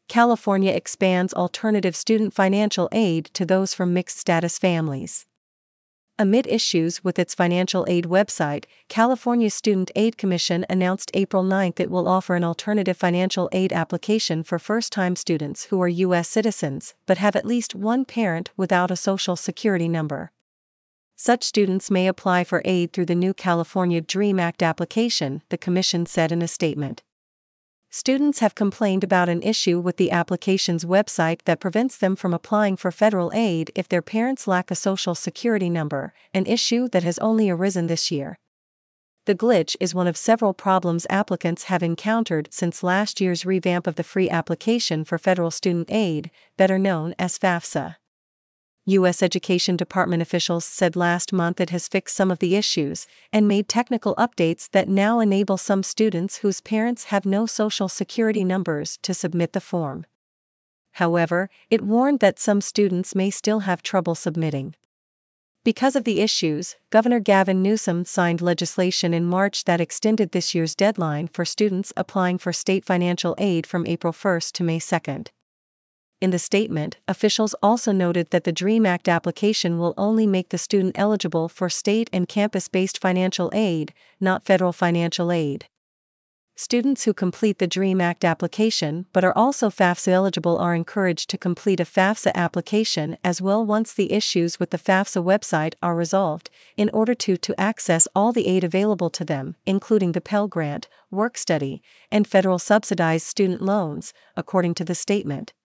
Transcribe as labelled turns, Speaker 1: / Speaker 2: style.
Speaker 1: California expands alternative student financial aid to those from mixed-status families. Amid issues with its financial aid website, California's Student Aid Commission announced April 9 it will offer an alternative financial aid application for first-time students who are U.S. citizens but have at least one parent without a Social Security number. Such students may apply for aid through the new California DREAM Act application, the Commission said in a statement. Students have complained about an issue with the application's website that prevents them from applying for federal aid if their parents lack a Social Security number, an issue that has only arisen this year. The glitch is one of several problems applicants have encountered since last year's revamp of the free application for federal student aid, better known as FAFSA. U.S. Education Department officials said last month it has fixed some of the issues and made technical updates that now enable some students whose parents have no Social Security numbers to submit the form. However, it warned that some students may still have trouble submitting. Because of the issues, Governor Gavin Newsom signed legislation in March that extended this year's deadline for students applying for state financial aid from April 1 to May 2. In the statement, officials also noted that the DREAM Act application will only make the student eligible for state and campus-based financial aid, not federal financial aid. Students who complete the DREAM Act application but are also FAFSA eligible are encouraged to complete a FAFSA application as well once the issues with the FAFSA website are resolved, in order to access all the aid available to them, including the Pell Grant, work study, and federal subsidized student loans, according to the statement.